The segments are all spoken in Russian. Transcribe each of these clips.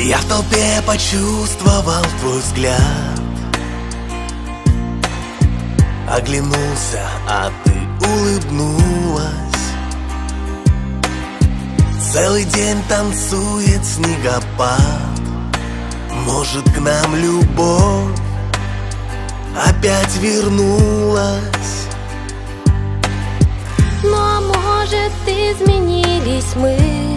Я в толпе почувствовал твой взгляд, оглянулся, а ты улыбнулась. Целый день танцует снегопад. Может, к нам любовь опять вернулась? Ну а может, изменились мы?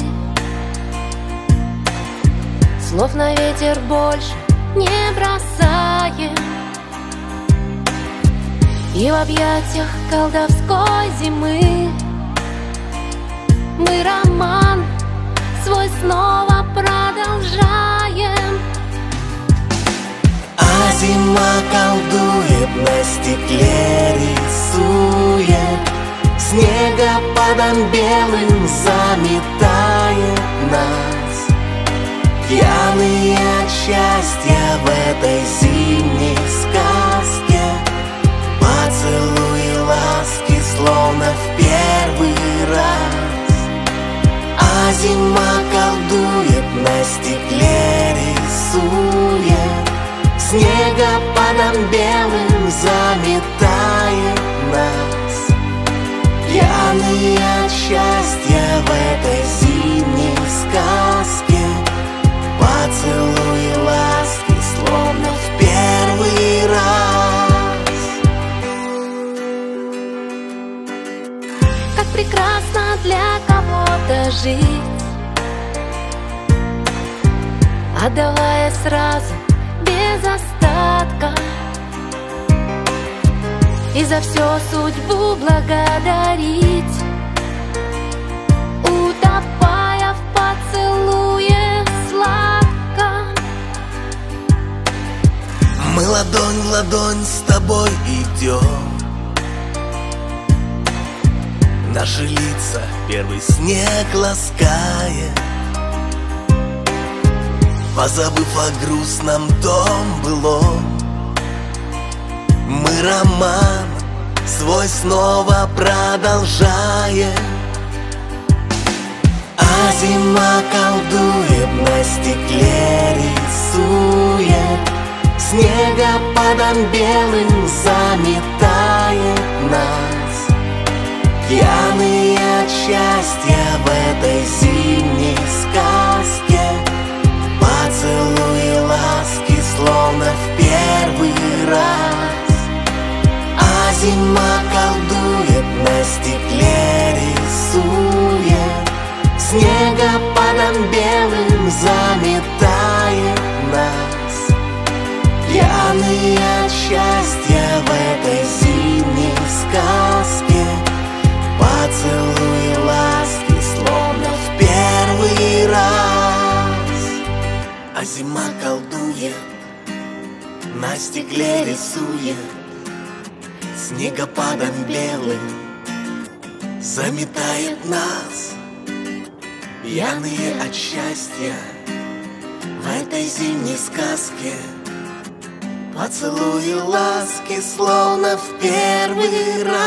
Слов на ветер больше не бросаем, и в объятиях колдовской зимы мы роман свой снова продолжаем. А зима колдует, на стекле рисует, снегопадом белым заметает нас. Пьяные от счастья в этой зимней сказке, поцелуи ласки, словно в первый раз. А зима колдует, на стекле рисует, снегопадом белым заметает нас. Пьяные от счастья в этой зимней сказке, поцелуи ласки, словно в первый раз. Как прекрасно для кого-то жить, отдавая сразу без остатка, и за все судьбу благодарить, утопая в поцелуе сладко. Мы ладонь в ладонь с тобой идем, наши лица первый снег ласкает, позабыв о грустном том былом. Мы роман свой снова продолжаем. А зима колдует, на стекле рисует, снегопадом белым заметает нас. Пьяные от счастья в этой зимней сказке, поцелуи ласки, словно в первый раз. А зима колдует, на стекле рисует, снегопадом белым заметает нас. Пьяные от счастья в этой зимней сказке, поцелуи ласки, словно в первый раз. А зима колдует, на стекле рисует, снегопадом белым заметает нас. Пьяные от счастья в этой зимней сказке, поцелуи ласки, словно в первый раз.